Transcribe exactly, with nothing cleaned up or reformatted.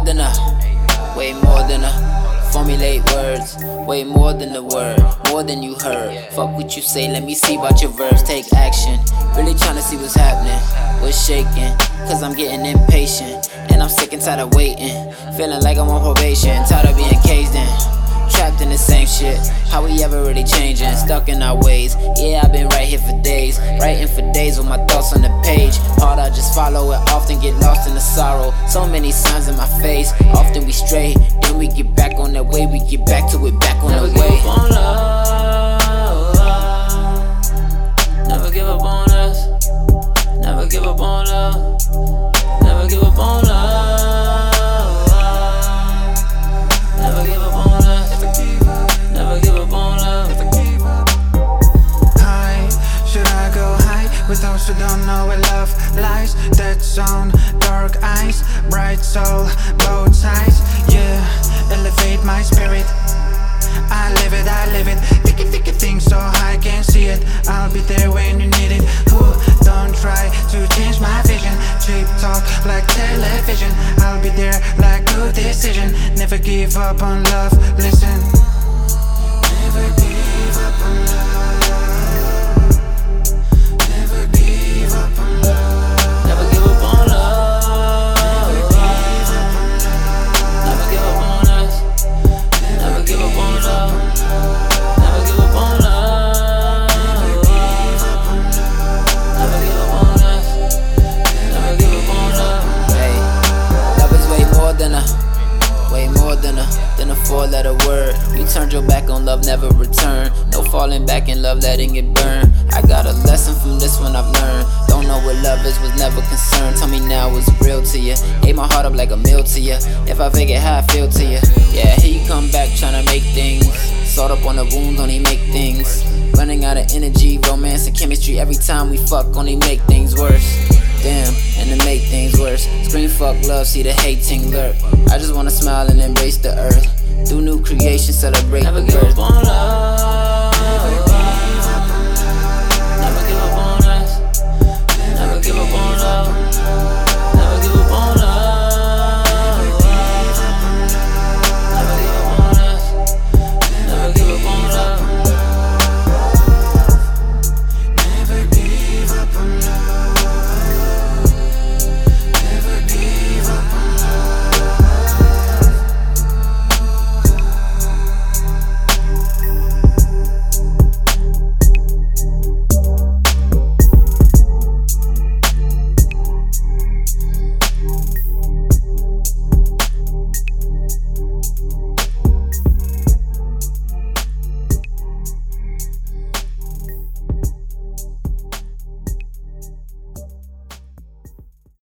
than a, way more than a. Formulate words, way more than the word, more than you heard. Fuck what you say, let me see about your verbs. Take action, really tryna see what's happening. What's shaking, cause I'm getting impatient. And I'm sick and tired of waiting, feeling like I'm on probation. Tired of being caged in, trapped in the same shit. How we ever really changing, stuck in our ways. Yeah, I've been right here for days, writing for days with my thoughts on the page. Hard, I just follow it, often get lost in the sorrow. So many signs in my face, often we stray. Then we get back on that way, we get back to it, back on Never the give way. up on love. Never give up on us. Never give up on love. Never give up on love. Never give up on us. Never give up on love. High, should I go high with those who don't know where love lies? Dead zone, dark eyes, bright soul, both sides. Yeah, elevate my spirit. I live it, I live it. Picky, picky things so high, can't see it. I'll be there when you need it. Ooh, don't try to change my vision. Cheap talk like television. I'll be there like good decision. Never give up on love, listen. Never give up on love. Never give up on love. Never give up on love. Never give up on us. Never give up on love. Never give up on love. Never give up on us. Never give up on love. Hey, love is way more than a, way more than a, than a four-letter word. You turned your back on love, never return. No falling back in love, letting it burn. I got a lesson from this one I've learned. Don't know what love is, was never concerned. Tell me now what's real to you. Gave my heart up like a meal to you. If I figure how I feel to you. Yeah, here you come back tryna make things. Salt up on the wounds, only make things. Running out of energy, romance and chemistry. Every time we fuck, only make things worse. Damn, and to make things worse. Scream fuck love, see the hating lurk. I just wanna smile and embrace the earth. Do new creation, celebrate Never the give birth. up on love.